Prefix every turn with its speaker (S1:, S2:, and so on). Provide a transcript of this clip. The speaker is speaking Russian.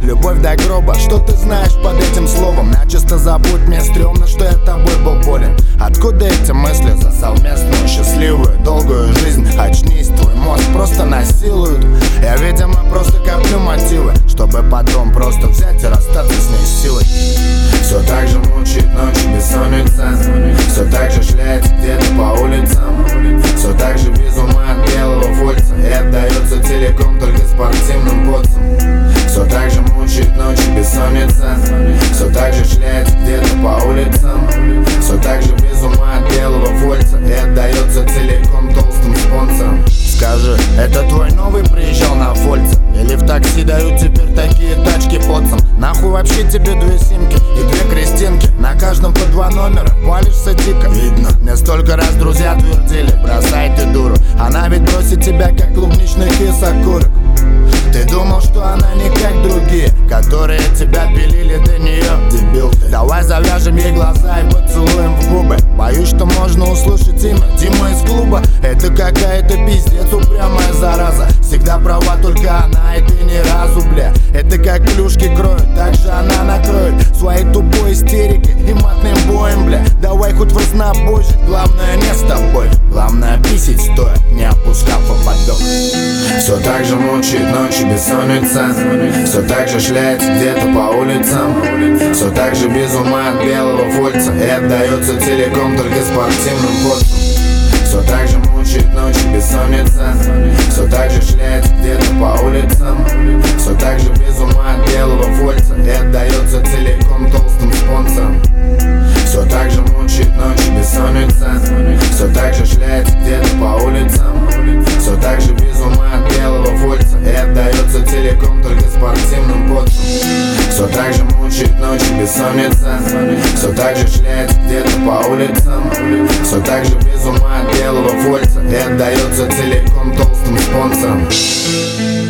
S1: любовь до гроба. Что ты знаешь под этим словом? Начисто забудь, мне стрёмно, что я тобой был болен. Откуда эти мысли за совместную счастливую долгую жизнь? Очнись, твой мозг просто насилуют. Я, видимо, просто коплю мотивы, чтобы потом просто взять и расстаться с ней силой. Все так же мучает ночью бессонница, все так же шляется где-то по улицам, все так же без ума от белого вольца и отдается целиком только спортивным потцам. Все так же мучает ночью бессонница, все так же шляется где-то по улицам, все так же без ума от белого вольца и отдается целиком толстым спонсорам. Скажи, это твой новый приезжал на Вольца? Или в такси дают теперь такие тачки потцам? Нахуй вообще тебе 2 симки и 2 крестинки? На каждом по 2 номера, валишься дико. Видно, мне столько раз друзья твердили: бросай ты дуру, она ведь бросит тебя как клубничный кис окурок. Ты думал, что она не как другие, которые тебя пилили до нее, дебил ты. Давай завяжем ей глаза и поцелуем в губы. Боюсь, что можно услышать имя Дима из клуба. Это какая-то пиздец упрямая зараза. Всегда права только она, и ты ни разу, бля. Это как плюшки кроют, так же она накроет своей тупой истерикой и матным боем, бля. Давай хоть в разнобойщик, главное не с тобой. Главное писить стоя, не опускав ободок. Все так же мучает ночью бессонница, все так же шляется где-то по улицам, все так же без ума от белого вольца и отдается целиком только спортивным потцам. Все так же мучает ночью бессонница, все так же шляется где-то по улицам, все так же без ума от белого вольца и отдается целиком толстым спонсорам. Все так же мучает ночью бессонница, все так же шляется где-то по улицам, все так же без ума от белого вольца и отдается целиком только спортивным потцам. Все так же мучает ночью бессонница, все так же шляется где-то по улицам, все так же без ума от белого вольца и отдается целиком толстым спонсорам.